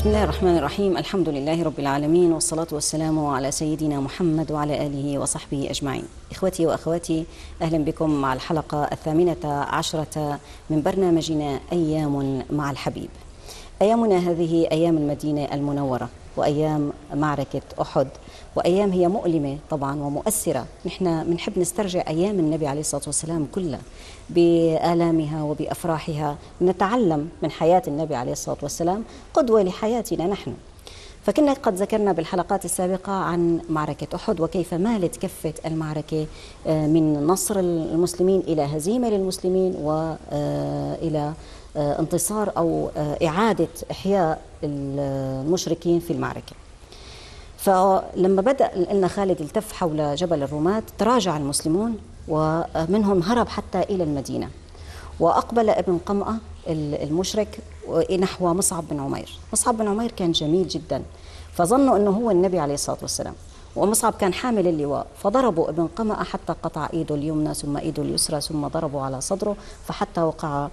بسم الله الرحمن الرحيم. الحمد لله رب العالمين، والصلاة والسلام على سيدنا محمد وعلى آله وصحبه أجمعين. إخوتي وأخواتي، أهلا بكم مع الحلقة 18 من برنامجنا أيام مع الحبيب. أيامنا هذه أيام المدينة المنورة، وأيام معركة أحد، وأيام هي مؤلمة طبعا ومؤثرة. نحن بنحب نسترجع أيام النبي عليه الصلاة والسلام كلها بآلامها وبأفراحها، نتعلم من حياة النبي عليه الصلاة والسلام قدوة لحياتنا نحن. فكنا قد ذكرنا بالحلقات السابقة عن معركة أحد، وكيف مالت كفة المعركة من نصر المسلمين إلى هزيمة للمسلمين، وإلى انتصار أو إعادة إحياء المشركين في المعركة. فلما بدأ لنا خالد التف حول جبل الرماة، تراجع المسلمون ومنهم هرب حتى إلى المدينة، وأقبل ابن قمأة المشرك نحو مصعب بن عمير. مصعب بن عمير كان جميل جدا، فظنوا أنه هو النبي عليه الصلاة والسلام، ومصعب كان حامل اللواء، فضربوا ابن قمأة حتى قطع إيده اليمنى ثم إيده اليسرى، ثم ضربوا على صدره فحتى وقع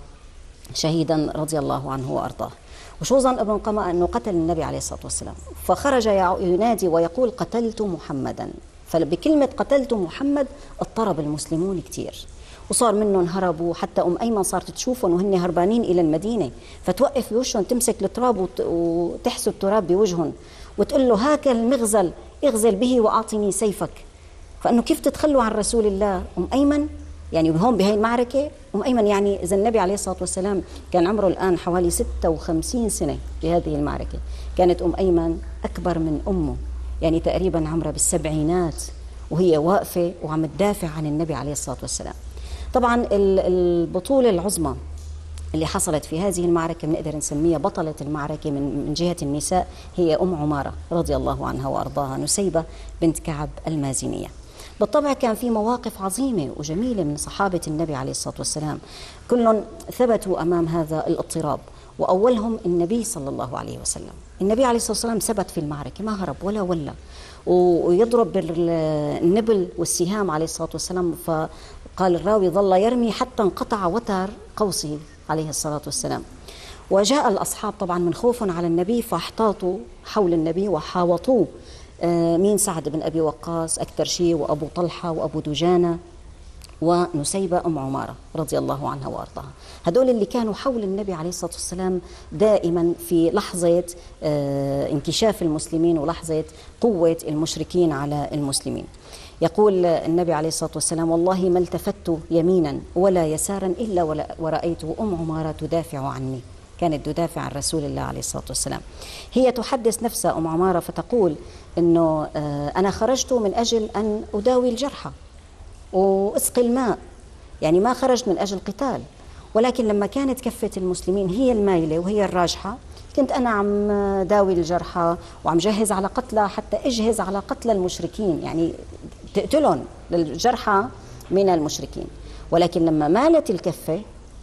شهيدا رضي الله عنه وأرضاه. وشو ظن ابن قمأة أنه قتل النبي عليه الصلاة والسلام، فخرج ينادي ويقول قتلت محمدا. فبكلمة قتلت محمد اضطرب المسلمون كتير، وصار منهم هربوا، حتى أيمن صارت تشوفهم وهن هربانين إلى المدينة، فتوقف بوجههم تمسك التراب وتحسب التراب بوجههم وتقول له هاك المغزل اغزل به وأعطني سيفك. فأنه كيف تتخلوا عن رسول الله؟ أيمن يعني هون بهي المعركة أيمن، يعني إذا النبي عليه الصلاة والسلام كان عمره الآن حوالي 56 سنة بهذه المعركة، كانت أيمن أكبر من أمه، يعني تقريبا عمرها بالسبعينات، وهي واقفة وعم تدافع عن النبي عليه الصلاة والسلام. طبعا البطولة العظمى اللي حصلت في هذه المعركة بنقدر نسميها بطلة المعركة من جهة النساء هي عمارة رضي الله عنها وأرضاها، نسيبة بنت كعب المازنية. بالطبع كان في مواقف عظيمة وجميلة من صحابة النبي عليه الصلاة والسلام، كلهم ثبتوا أمام هذا الاضطراب، وأولهم النبي صلى الله عليه وسلم. النبي عليه الصلاة والسلام ثبت في المعركة، ما هرب ولا ويضرب بالنبل والسهام عليه الصلاة والسلام. فقال الراوي ظل يرمي حتى انقطع وتر قوسه عليه الصلاة والسلام. وجاء الأصحاب طبعا من خوف على النبي فاحتاطوا حول النبي وحاوطوه، مين؟ سعد بن أبي وقاص أكثر شيء، وأبو طلحة وأبو دجانة ونسيبة عمارة رضي الله عنها وأرضاها. هدول اللي كانوا حول النبي عليه الصلاة والسلام دائما في لحظة انكشاف المسلمين ولحظة قوة المشركين على المسلمين. يقول النبي عليه الصلاة والسلام والله ما التفت يمينا ولا يسارا إلا ورأيت عمارة تدافع عني، كانت تدافع عن رسول الله عليه الصلاة والسلام. هي تحدث نفسها عمارة فتقول أنه أنا خرجت من أجل أن أداوي الجرحى وأسقي الماء، يعني ما خرجت من أجل قتال، ولكن لما كانت كفة المسلمين هي المايلة وهي الراجحة كنت أنا عم داوي الجرحى وعم جهز على قتلى، حتى أجهز على قتل المشركين، يعني تقتلهم للجرحى من المشركين. ولكن لما مالت الكفة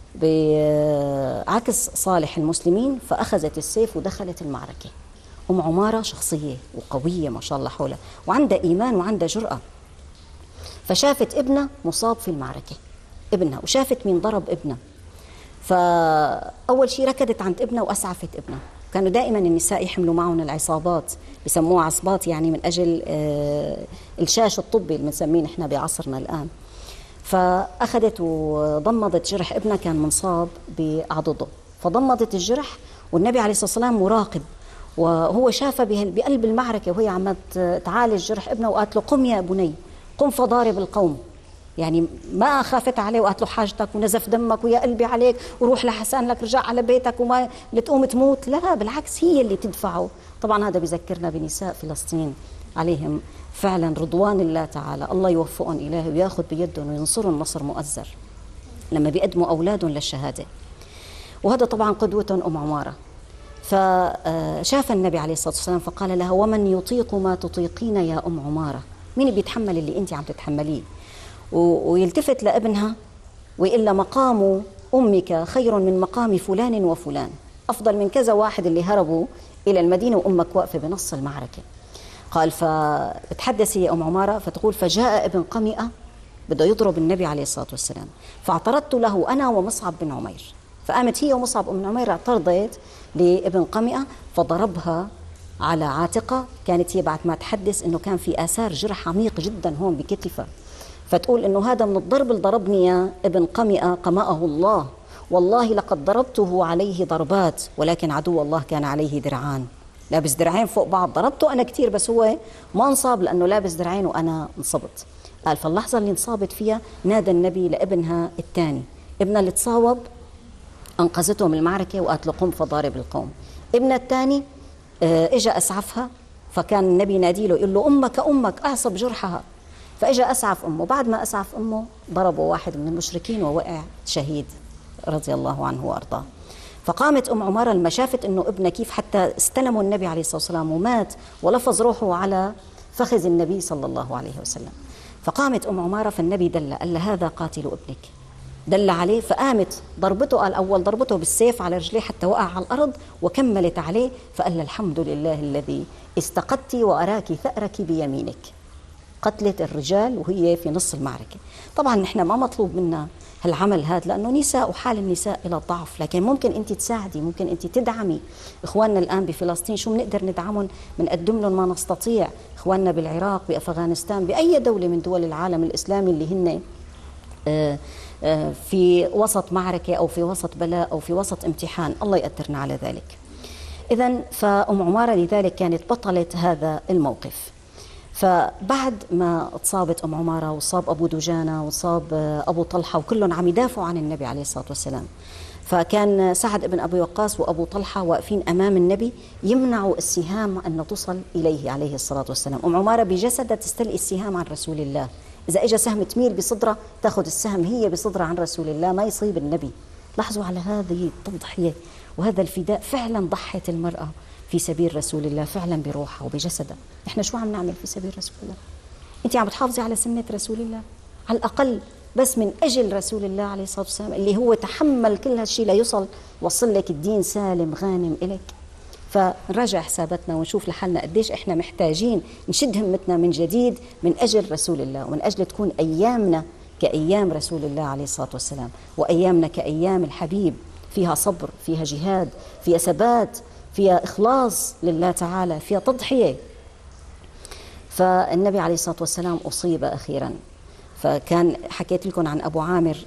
بعكس صالح المسلمين فأخذت السيف ودخلت المعركة. عمارة شخصية وقوية ما شاء الله حولها، وعندها إيمان وعندها جرأة. فشافت ابنها مصاب في المعركة، ابنها، وشافت مين ضرب ابنها، فأول شيء ركضت عند ابنها وأسعفت ابنها. كانوا دائما النساء يحملوا معهم العصابات، بسموها عصبات، يعني من أجل الشاش الطبي اللي بنسميه نحن بعصرنا الآن. فأخذت وضمضت جرح ابنها، كان منصاب بعضده، فضمضت الجرح، والنبي عليه الصلاة والسلام مراقب، وهو شافه بقلب المعركة وهي عم تعالج جرح ابنها، وقالت له قم يا بني قم فضارب القوم، يعني ما خافت عليه وقالت له حاجتك ونزف دمك ويا قلبي عليك وروح لحسان لك رجع على بيتك وما لتقوم تموت، لا بالعكس هي اللي تدفعه. طبعا هذا بيذكرنا بنساء فلسطين عليهم فعلا رضوان الله تعالى، الله يوفقهم إلهي وياخذ بيدهم وينصرهم نصر مؤزر لما بيقدموا أولادهم للشهادة. وهذا طبعا قدوة عمارة. فشاف النبي عليه الصلاة والسلام فقال لها ومن يطيق ما تطيقين يا عمارة، مين بيتحمل اللي انت عم تتحمليه؟ ويلتفت لابنها ويقول لها مقام أمك خير من مقام فلان وفلان، أفضل من كذا واحد اللي هربوا إلى المدينة وأمك واقفة بنص المعركة. قال فتحدث هي عمارة فتقول فجاء ابن قمئة بده يضرب النبي عليه الصلاة والسلام، فاعترضت له أنا ومصعب بن عمير، فقامت هي ومصعب بن عمير اعترضت لابن قمئة فضربها على عاتقها. كانت هي بعد ما تحدث انه كان في آثار جرح عميق جدا هون بكتفها، فتقول انه هذا من الضرب اللي ضربني يا ابن قمئة قمأه الله، والله لقد ضربته عليه ضربات ولكن عدو الله كان عليه درعان. لابس درعين فوق بعض، ضربته انا كثير بس هو ما انصاب لانه لابس درعين وانا انصبت. قال فاللحظه اللي انصابت فيها نادى النبي لابنها الثاني، ابنها اللي تصاوب انقذته من المعركه وقالت له قم فضارب القوم. ابنها الثاني اجى اسعفها، فكان النبي ينادي له يقول له امك امك اعصب جرحها، فاجى اسعف امه. بعد ما اسعف امه ضربه واحد من المشركين ووقع شهيد رضي الله عنه وارضاه. فقامت عمارة لما شافت انه ابنها كيف حتى استلموا النبي عليه الصلاه والسلام ومات ولفظ روحه على فخذ النبي صلى الله عليه وسلم، فقامت عمارة فالنبي قال لها هذا قاتل ابنك، دل عليه. فقامت ضربته، قال اول ضربته بالسيف على رجليه حتى وقع على الارض، وكملت عليه فقال لها الحمد لله الذي استقدت واراك ثأرك بيمينك. قتلت الرجال وهي في نص المعركة. طبعا نحن ما مطلوب منا هالعمل هذا لأنه نساء وحال النساء إلى الضعف، لكن ممكن أنت تساعدي، ممكن أنت تدعمي إخواننا الآن بفلسطين. شو بنقدر ندعمهم؟ بنقدم لهم ما نستطيع. إخواننا بالعراق، بأفغانستان، بأي دولة من دول العالم الإسلامي اللي هن في وسط معركة أو في وسط بلاء أو في وسط امتحان، الله يقدرنا على ذلك. إذن فأم عمارة لذلك كانت بطلة هذا الموقف. فبعد ما اتصابت أم عمارة وصاب أبو دجانة وصاب أبو طلحة وكلهم عم يدافعوا عن النبي عليه الصلاة والسلام، فكان سعد بن أبي وقاص وأبو طلحة واقفين أمام النبي يمنعوا السهام أن تصل إليه عليه الصلاة والسلام. أم عمارة بجسدها تستلقي السهام عن رسول الله، إذا إجا سهم تميل بصدرها تأخذ السهم هي بصدرها عن رسول الله ما يصيب النبي. لاحظوا على هذه التضحية وهذا الفداء، فعلا ضحت المرأة في سبيل رسول الله فعلا بروحها وبجسدها. احنا شو عم نعمل في سبيل رسول الله؟ انت عم بتحافظي على سنة رسول الله على الأقل بس من أجل رسول الله عليه الصلاة والسلام اللي هو تحمل كل هالشيء ليوصل وصل لك الدين سالم غانم إليك. فنراجع حساباتنا ونشوف لحالنا قديش احنا محتاجين نشد همتنا من جديد من أجل رسول الله، ومن أجل تكون أيامنا كأيام رسول الله عليه الصلاة والسلام، وأيامنا كأيام الحبيب فيها صبر، فيها جهاد، فيها ثبات، فيها إخلاص لله تعالى، فيها تضحية. فالنبي عليه الصلاة والسلام أصيب أخيرا. فكان حكيت لكم عن أبو عامر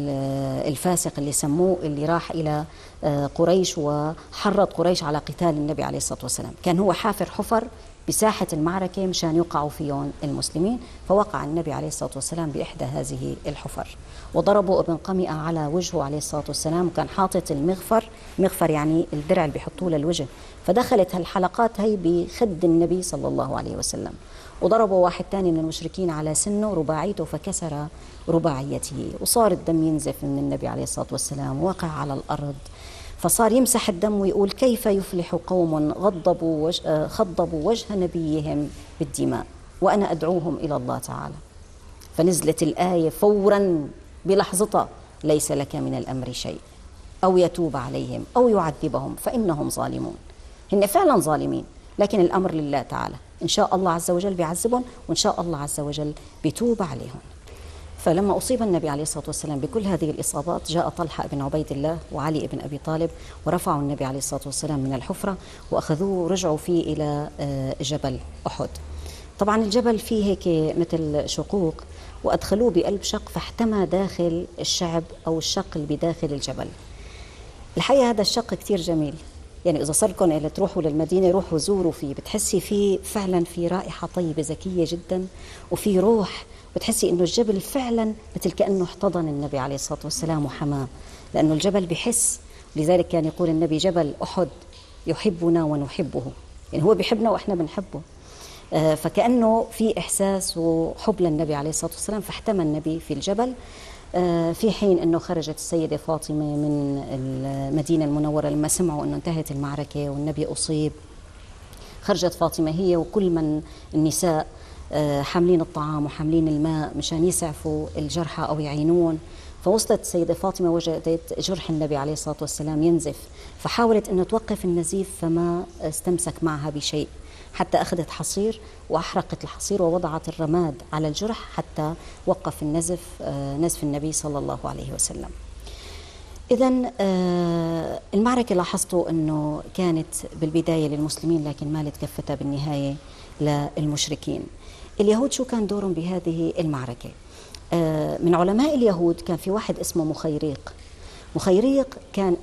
الفاسق اللي سموه، اللي راح إلى قريش وحرض قريش على قتال النبي عليه الصلاة والسلام. كان هو حافر حفر بساحة المعركة مشان يقعوا فيهم المسلمين، فوقع النبي عليه الصلاة والسلام بإحدى هذه الحفر وضربوا ابن قمئة على وجهه عليه الصلاة والسلام، وكان حاطط المغفر، مغفر يعني الدرع اللي بيحطوه للوجه، فدخلت هالحلقات هي بخد النبي صلى الله عليه وسلم. وضربوا واحد تاني من المشركين على سنه رباعيته فكسر رباعيته، وصار الدم ينزف من النبي عليه الصلاة والسلام، وقع على الأرض، فصار يمسح الدم ويقول كيف يفلح قوم خضبوا وجه نبيهم بالدماء وأنا أدعوهم إلى الله تعالى. فنزلت الآية فورا بلحظتها ليس لك من الأمر شيء أو يتوب عليهم أو يعذبهم فإنهم ظالمون. هن فعلا ظالمين، لكن الأمر لله تعالى، إن شاء الله عز وجل بيعذبهم وإن شاء الله عز وجل بيتوب عليهم. فلما أصيب النبي عليه الصلاة والسلام بكل هذه الإصابات جاء طلحة بن عبيد الله وعلي بن أبي طالب ورفعوا النبي عليه الصلاة والسلام من الحفرة وأخذوه ورجعوا فيه إلى جبل أحد. طبعا الجبل فيه هيك مثل شقوق وأدخلوه بقلب شق فاحتمى داخل الشعب أو الشق اللي بداخل الجبل. الحقيقة هذا الشق كتير جميل، يعني إذا صركم إلى تروحوا للمدينة روحوا زوروا فيه، بتحسي فيه فعلا في رائحة طيبة ذكية جدا وفي روح، بتحسي إنه الجبل فعلا مثل كأنه احتضن النبي عليه الصلاة والسلام وحماه، لأنه الجبل بحس. لذلك كان يقول النبي جبل أحد يحبنا ونحبه، يعني هو بيحبنا وإحنا بنحبه. فكأنه في إحساس وحب للنبي عليه الصلاة والسلام، فاحتمى النبي في الجبل. في حين أنه خرجت السيدة فاطمة من المدينة المنورة لما سمعوا أنه انتهت المعركة والنبي أصيب، خرجت فاطمة هي وكل من النساء حاملين الطعام وحاملين الماء مشان يسعفوا الجرحى أو يعينون. فوصلت السيدة فاطمة وجدت جرح النبي عليه الصلاة والسلام ينزف، فحاولت أن توقف النزيف فما استمسك معها بشيء، حتى أخذت حصير وأحرقت الحصير ووضعت الرماد على الجرح حتى وقف النزف، نزف النبي صلى الله عليه وسلم. إذن المعركة لاحظتوا أنه كانت بالبداية للمسلمين لكن مالت كفتها بالنهاية للمشركين. اليهود شو كان دورهم بهذه المعركة؟ من علماء اليهود كان في واحد اسمه مخيريق. مخيريق كان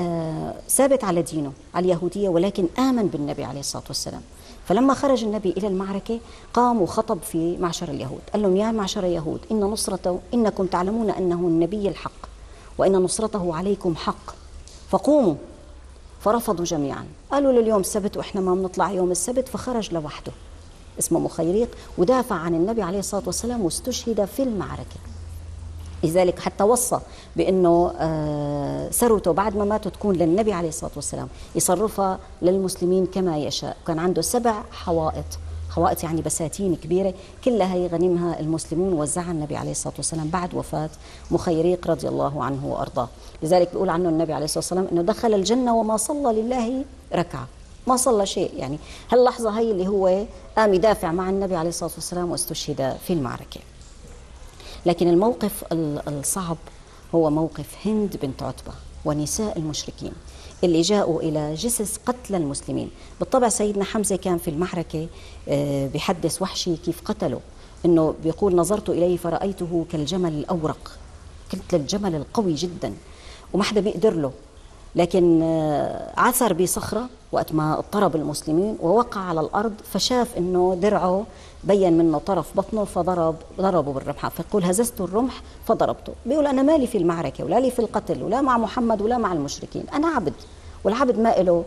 ثابت على دينه، على اليهودية، ولكن آمن بالنبي عليه الصلاة والسلام. فلما خرج النبي إلى المعركة قام وخطب في معشر اليهود، قال لهم: يا معشر اليهود، إن نصرته، إنكم تعلمون أنه النبي الحق وإن نصرته عليكم حق، فقوموا. فرفضوا جميعا، قالوا له: اليوم السبت وإحنا ما بنطلع يوم السبت. فخرج لوحده اسمه مخيريق ودافع عن النبي عليه الصلاة والسلام واستشهد في المعركة. لذلك حتى وصى بأنه ثروته بعد ما ماتوا تكون للنبي عليه الصلاة والسلام، يصرفها للمسلمين كما يشاء. كان عنده 7 حوائط، حوائط يعني بساتين كبيرة، كلها هي غنمها المسلمون وزعها النبي عليه الصلاة والسلام بعد وفاة مخيريق رضي الله عنه وأرضاه. لذلك بيقول عنه النبي عليه الصلاة والسلام أنه دخل الجنة وما صلى لله ركعة، ما صلى شيء. يعني هاللحظة هي اللي هو قام يدافع مع النبي عليه الصلاة والسلام واستشهد في المعركة. لكن الموقف الصعب هو موقف هند بنت عتبة ونساء المشركين اللي جاءوا إلى جسس قتل المسلمين. بالطبع سيدنا حمزة كان في المعركة بيحدث وحشي كيف قتله، إنه بيقول: نظرت إليه فرأيته كالجمل الأورق، قلت الجمل القوي جدا وما حدا بيقدر له. لكن عثر بصخرة وقت ما اضطرب المسلمين ووقع على الأرض، فشاف إنه درعه بين منه طرف بطنه فضربه بالرمحة. فيقول: هززت الرمح فضربته. بيقول: أنا مالي في المعركة ولا لي في القتل ولا مع محمد ولا مع المشركين، أنا عبد، والعبد ما له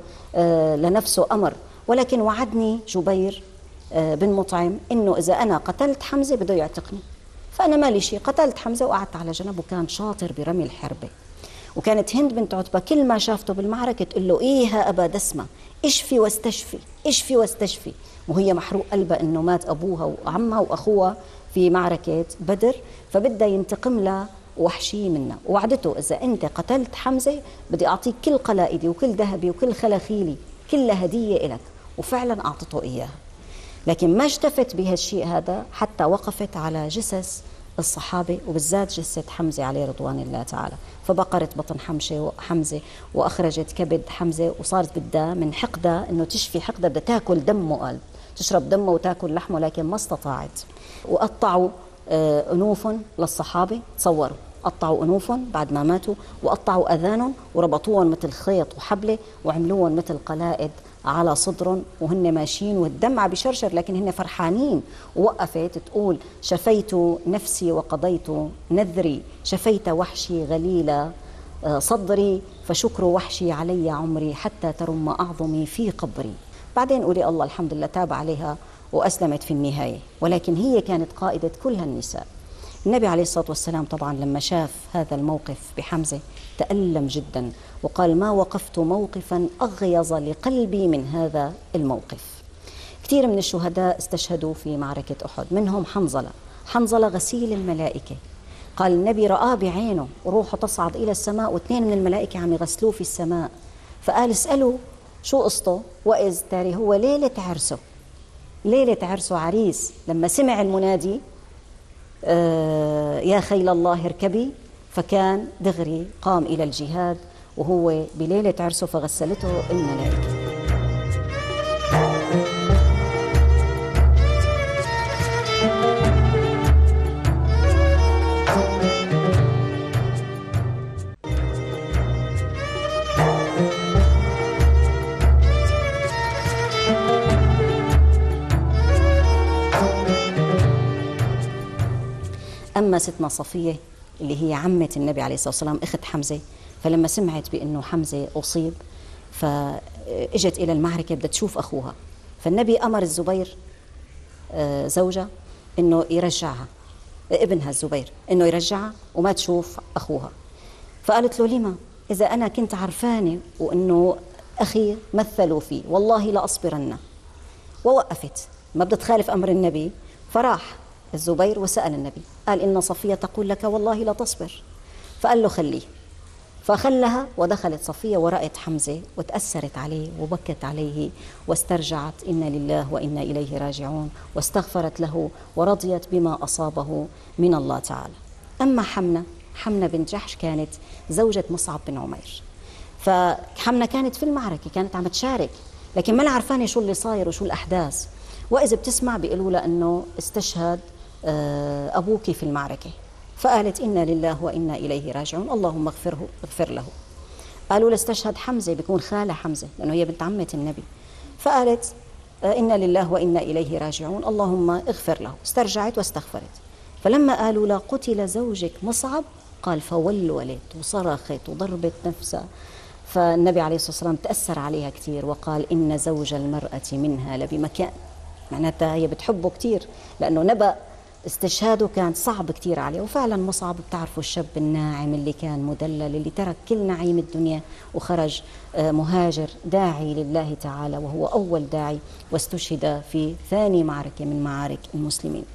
لنفسه أمر، ولكن وعدني جبير بن مطعم إنه إذا أنا قتلت حمزة بده يعتقني، فأنا مالي شيء، قتلت حمزة وقعدت على جنب. وكان شاطر برمي الحربة. وكانت هند بنت عتبة كل ما شافته بالمعركة تقول له: إيه أبا دسمة، اشفي واستشفي، اشفي واستشفي. وهي محروق قلبها إنه مات أبوها وعمها وأخوها في معركة بدر، فبدها ينتقم لها وحشي منها. ووعدته: إذا أنت قتلت حمزة بدي أعطيك كل قلائدي وكل ذهبي وكل خلاخيلي، كلها هدية إلك. وفعلا أعطته إياها. لكن ما اجتفت بهالشيء هذا حتى وقفت على جثث الصحابة، وبالذات جثة حمزة عليه رضوان الله تعالى. فبقرت بطن حمزة وأخرجت كبد حمزة، وصارت بدها من حقدها إنه تشفي حقدها، بدها تاكل دمه، قال تشرب دمه وتاكل لحمه، لكن ما استطاعت. وقطعوا أنوفهم للصحابة، تصوروا قطعوا أنوفهم بعد ما ماتوا، وقطعوا أذانهم وربطوهم مثل خيط وحبلة وعملوهم مثل قلائد على صدرهم وهن ماشيين، والدمع بشرشر لكن هن فرحانين. ووقفت تقول: شفيت نفسي وقضيت نذري، شفيت وحشي غليل صدري، فشكر وحشي علي عمري، حتى ترم أعظمي في قبري. بعدين قولي الله الحمد لله تاب عليها وأسلمت في النهاية، ولكن هي كانت قائدة كل هالنساء. النبي عليه الصلاة والسلام طبعا لما شاف هذا الموقف بحمزة تألم جدا، وقال: ما وقفت موقفا أغيظ لقلبي من هذا الموقف. كثير من الشهداء استشهدوا في معركة أحد، منهم حنظلة غسيل الملائكة. قال النبي رآه بعينه وروحه تصعد إلى السماء، واثنين من الملائكة عم يغسلوه في السماء. فقال: اسألوا شو قصته. وإذ تاري هو ليلة عرسه عريس، لما سمع المنادي: يا خيل الله اركبي، فكان دغري قام إلى الجهاد وهو بليلة عرسه، فغسلته الملائكة. أما ستنا صفية اللي هي عمة النبي عليه الصلاة والسلام، أخت حمزة، فلما سمعت بأنه حمزة أصيب فإجت إلى المعركة بدها تشوف أخوها. فالنبي أمر الزبير زوجها أنه يرجعها، ابنها الزبير أنه يرجعها وما تشوف أخوها. فقالت له: لما؟ إذا أنا كنت عرفانة وأنه أخي مثلوا فيه والله لأصبرن. ووقفت، ما بدها تخالف أمر النبي. فراح الزبير وسأل النبي، قال: إن صفية تقول لك والله لا تصبر. فقال له: خليه. فخلها ودخلت صفية ورأت حمزة وتأثرت عليه وبكت عليه واسترجعت: إنا لله وإنا إليه راجعون، واستغفرت له ورضيت بما أصابه من الله تعالى. أما حمنة حمنة بنت جحش كانت زوجة مصعب بن عمير. فحمنة كانت في المعركة، كانت عم تشارك، لكن ما عرفانة شو اللي صاير وشو الأحداث. وإذا بتسمع بيقولوا لها أنه استشهد أبوك في المعركة، فقالت إنا لله وإنا إليه راجعون، اللهم اغفر له. قالوا لا استشهد حمزة، بيكون خالة حمزة لأنه هي بنت عمة النبي، فقالت إنا لله وإنا إليه راجعون، اللهم اغفر له. استرجعت واستغفرت. فلما قالوا لا قتل زوجك مصعب، قال فولولت وصرخت وضربت نفسها. فالنبي عليه الصلاة والسلام تأثر عليها كثير وقال إن زوج المرأة منها لبمكان، معناتها هي بتحبه كثير، لأنه نبأ استشهاده كان صعب كثير عليه. وفعلا مصعب بتعرفوا الشاب الناعم اللي كان مدلل، اللي ترك كل نعيم الدنيا وخرج مهاجر داعي لله تعالى، وهو أول داعي، واستشهد في ثاني معركة من معارك المسلمين.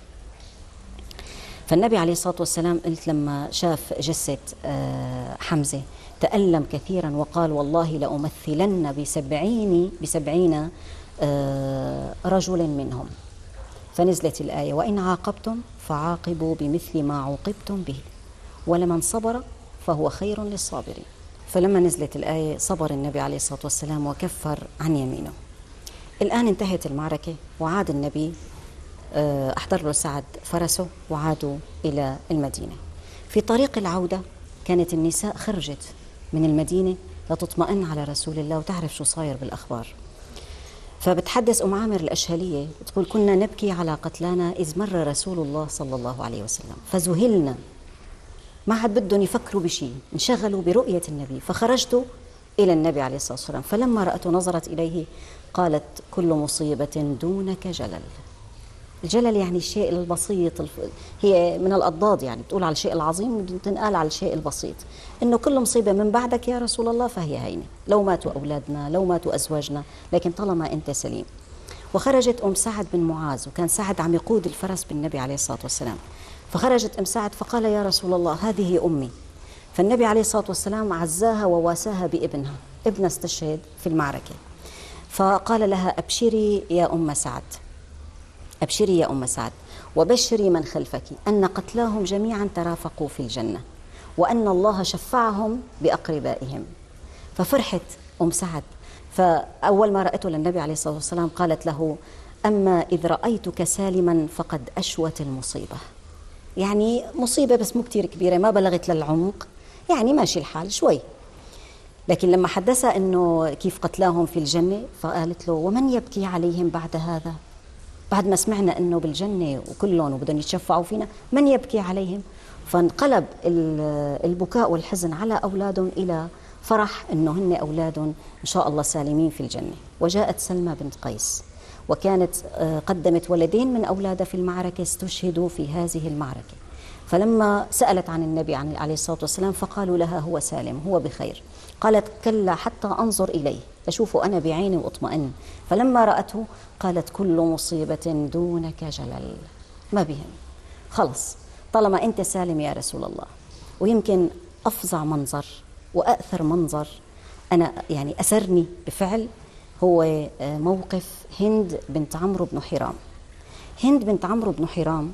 فالنبي عليه الصلاة والسلام قلت لما شاف جثة حمزة تألم كثيرا وقال والله لأمثلن بسبعين رجل منهم. فنزلت الآية وإن عاقبتم فعاقبوا بمثل ما عوقبتم به ولمن صبر فهو خير للصابرين. فلما نزلت الآية صبر النبي عليه الصلاة والسلام وكفر عن يمينه. الآن انتهت المعركة وعاد النبي، أحضر له سعد فرسه وعادوا إلى المدينة. في طريق العودة كانت النساء خرجت من المدينة لتطمئن على رسول الله وتعرف شو صاير بالأخبار. فبتحدث أم عامر الأشهلية تقول كنا نبكي على قتلانا إذ مر رسول الله صلى الله عليه وسلم فذهلنا، ما عاد بدهم يفكروا بشيء، انشغلوا برؤية النبي. فخرجت إلى النبي عليه الصلاة والسلام فلما رأته نظرت إليه قالت كل مصيبة دونك جلل. الجلل يعني الشيء البسيط، هي من الأضداد، يعني بتقول على الشيء العظيم تنقال على الشيء البسيط، إنه كل مصيبة من بعدك يا رسول الله فهي هينة، لو ماتوا أولادنا لو ماتوا أزواجنا، لكن طالما أنت سليم. وخرجت أم سعد بن معاذ، وكان سعد عم يقود الفرس بالنبي عليه الصلاة والسلام. فخرجت أم سعد فقال يا رسول الله هذه أمي. فالنبي عليه الصلاة والسلام عزاها وواساها بابنها، ابنها استشهد في المعركة. فقال لها أبشري يا أم سعد، أبشري يا أم سعد وبشري من خلفك أن قتلاهم جميعا ترافقوا في الجنة وأن الله شفعهم بأقربائهم. ففرحت أم سعد. فأول ما رأته للنبي عليه الصلاة والسلام قالت له أما إذ رأيتك سالما فقد أشوت المصيبة، يعني مصيبة بس مو كتير كبيرة، ما بلغت للعمق، يعني ماشي الحال شوي. لكن لما حدثها أنه كيف قتلاهم في الجنة فقالت له ومن يبكي عليهم بعد هذا، بعد ما سمعنا أنه بالجنة وكلهم وبدهم يتشفعوا فينا، من يبكي عليهم؟ فانقلب البكاء والحزن على أولادهم إلى فرح أنه هن أولادهم إن شاء الله سالمين في الجنة. وجاءت سلمى بنت قيس وكانت قدمت ولدين من أولادها في المعركة استشهدوا في هذه المعركة. فلما سألت عن النبي عليه الصلاة والسلام فقالوا لها هو سالم هو بخير. قالت كلا حتى أنظر إليه أشوفه أنا بعيني وأطمئن. فلما رأته قالت كل مصيبة دونك جلل، ما بهم، خلص طالما أنت سالم يا رسول الله. ويمكن أفظع منظر وأأثر منظر أنا يعني أسرني بفعل هو موقف هند بنت عمرو بن حرام. هند بنت عمرو بن حرام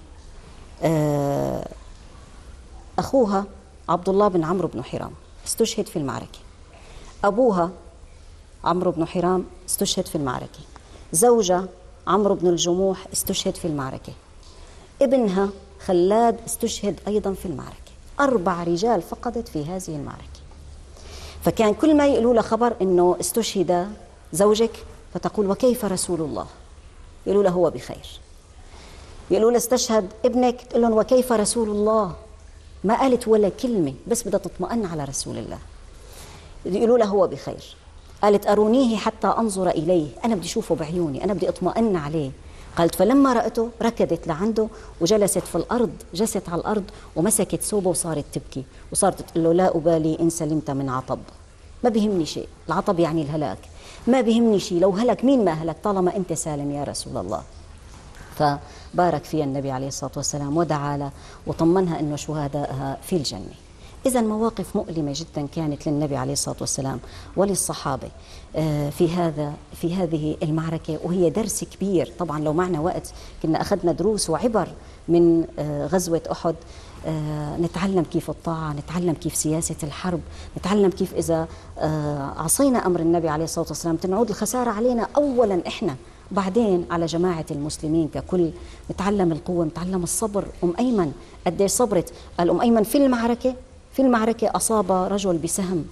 أخوها عبد الله بن عمرو بن حرام استشهد في المعركة، أبوها عمرو بن حرام استشهد في المعركة، زوجها عمرو بن الجموح استشهد في المعركة، ابنها خلاد استشهد أيضا في المعركة. 4 رجال فقدت في هذه المعركة. فكان كل ما يقولوا له خبر إنه استشهد زوجك فتقول وكيف رسول الله، يقولوا له هو بخير. يقولوا له استشهد ابنك تقول لهم وكيف رسول الله، ما قالت ولا كلمة بس بدها تطمئن على رسول الله. يقولوا له هو بخير. قالت أرونيه حتى أنظر إليه، أنا بدي أشوفه بعيوني، أنا بدي أطمئن عليه. قالت فلما رأته ركضت لعنده وجلست في الأرض، جلست على الأرض ومسكت ثوبه وصارت تبكي وصارت تقول له لا أبالي إن سلمت من عطب، ما بيهمني شيء، العطب يعني الهلاك، ما بيهمني شيء لو هلك مين ما هلك طالما أنت سالم يا رسول الله. فبارك فيها النبي عليه الصلاة والسلام ودعا له وطمنها أنه شهدائها في الجنة. إذا مواقف مؤلمة جدا كانت للنبي عليه الصلاة والسلام وللصحابة في هذه المعركة، وهي درس كبير. طبعا لو معنا وقت كنا أخذنا دروس وعبر من غزوة أحد. نتعلم كيف الطاعة، نتعلم كيف سياسة الحرب، نتعلم كيف إذا عصينا أمر النبي عليه الصلاة والسلام تنعود الخسارة علينا أولا إحنا، بعدين على جماعة المسلمين ككل. نتعلم القوة، نتعلم الصبر. أيمن قد صبرت. الأم أيمن في المعركة أصاب رجل بسهم،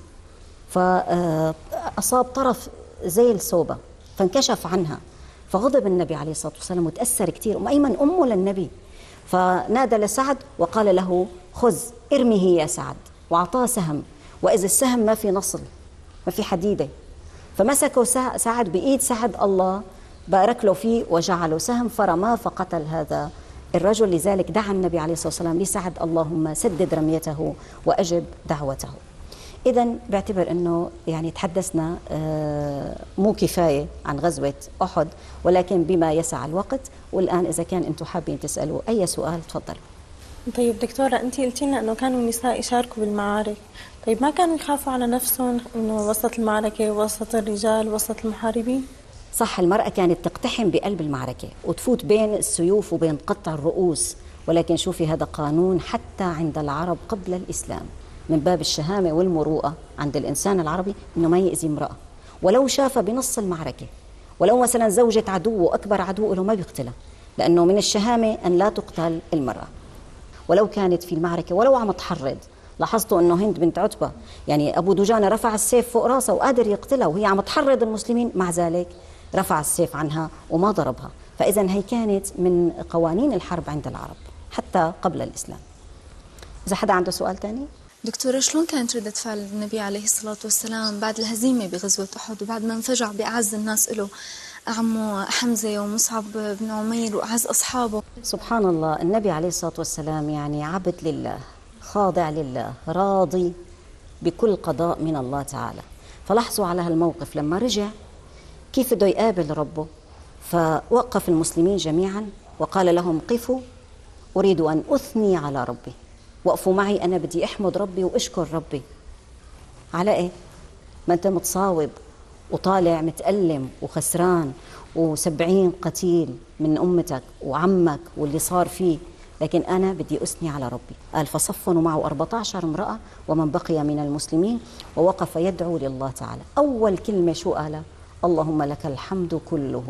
فأصاب طرف ذيل ثوبة فانكشف عنها، فغضب النبي عليه الصلاة والسلام وتأثر كثير. أيمن أمه للنبي، فنادى لسعد وقال له خذ ارمه يا سعد، وأعطاه سهم، وإذا السهم ما في نصل، ما في حديدة، فمسكه سعد بإيد سعد، الله بارك له فيه وجعله سهم فرماه فقتل هذا الرجل. لذلك دعا النبي عليه الصلاة والسلام لسعد اللهم سدد رميته وأجب دعوته. إذا بعتبر أنه يعني تحدثنا مو كفاية عن غزوة أحد، ولكن بما يسع الوقت. والآن إذا كان أنتم حابين تسألوا أي سؤال تفضلوا. طيب دكتورة، أنت قلتي لنا أنه كانوا النساء يشاركوا بالمعارك، طيب ما كانوا يخافوا على نفسهم أنه وسط المعركة، وسط الرجال، وسط المحاربين؟ صح، المرأة كانت تقتحم بقلب المعركة وتفوت بين السيوف وبين قطع الرؤوس، ولكن شوفي هذا قانون حتى عند العرب قبل الإسلام، من باب الشهامة والمروءة عند الإنسان العربي أنه ما يأذي امرأة ولو شافها بنص المعركة. ولو مثلا زوجة عدو وأكبر عدو له ما بيقتلها، لأنه من الشهامة أن لا تقتل المرأة ولو كانت في المعركة ولو عم تحرض. لاحظتوا أنه هند بنت عتبة يعني أبو دجانة رفع السيف فوق راسها وقادر يقتلها وهي عم تحرض المسلمين، مع ذلك رفع السيف عنها وما ضربها. فإذا هي كانت من قوانين الحرب عند العرب حتى قبل الإسلام. إذا حدا عنده سؤال تاني؟ دكتورة، شلون كانت ردة فعل النبي عليه الصلاة والسلام بعد الهزيمة بغزوة أحد وبعد ما انفجع بأعز الناس له عمه حمزة ومصعب بن عمير وأعز أصحابه؟ سبحان الله، النبي عليه الصلاة والسلام يعني عبد لله، خاضع لله، راضي بكل قضاء من الله تعالى. فلاحظوا على هالموقف لما رجع كيف بده يقابل ربه، فوقف المسلمين جميعا وقال لهم قفوا، أريد أن أثني على ربي، وقفوا معي، أنا بدي أحمد ربي وأشكر ربي. على إيه؟ ما أنت متصاوب وطالع متألم وخسران و70 قتيل من أمتك وعمك واللي صار فيه، لكن أنا بدي أثني على ربي. قال فصفنوا معه 14 امرأة ومن بقي من المسلمين، ووقف يدعو لله تعالى. أول كلمة شو قال؟ اللهم لك الحمد كله،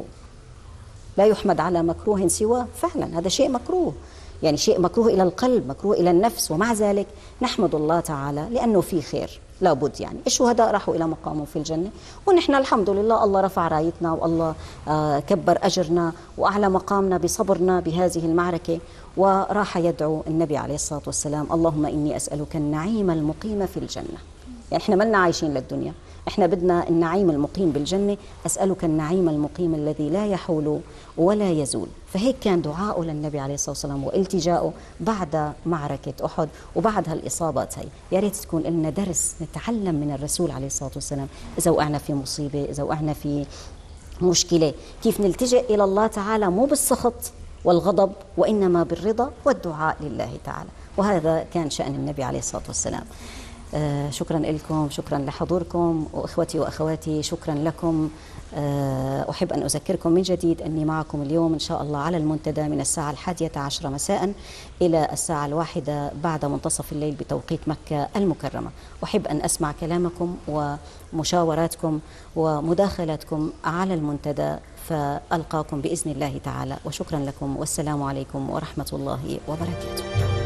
لا يحمد على مكروه سواه. فعلا هذا شيء مكروه، يعني شيء مكروه إلى القلب، مكروه إلى النفس، ومع ذلك نحمد الله تعالى لأنه في خير لابد. يعني الشهداء راحوا إلى مقامهم في الجنة، ونحن الحمد لله الله رفع رايتنا والله كبر أجرنا وأعلى مقامنا بصبرنا بهذه المعركة. وراح يدعو النبي عليه الصلاة والسلام اللهم إني أسألك النعيم المقيم في الجنة. يعني احنا ملنا عايشين للدنيا، احنا بدنا النعيم المقيم بالجنة. أسألك النعيم المقيم الذي لا يحول ولا يزول. فهيك كان دعاءه للنبي عليه الصلاة والسلام والتجاؤه بعد معركة أحد وبعد هالإصابات هي. يا ريت تكون لنا درس نتعلم من الرسول عليه الصلاة والسلام إذا وقعنا في مصيبة، إذا وقعنا في مشكلة، كيف نلتجئ إلى الله تعالى مو بالسخط والغضب وإنما بالرضا والدعاء لله تعالى. وهذا كان شأن النبي عليه الصلاة والسلام. شكرا لكم، شكرا لحضوركم، وإخوتي وأخواتي شكرا لكم. أحب أن أذكركم من جديد أني معكم اليوم إن شاء الله على المنتدى من الساعة 11 مساء إلى الساعة 1 بعد منتصف الليل بتوقيت مكة المكرمة. أحب أن أسمع كلامكم ومشاوراتكم ومداخلاتكم على المنتدى، فألقاكم بإذن الله تعالى. وشكرا لكم، والسلام عليكم ورحمة الله وبركاته.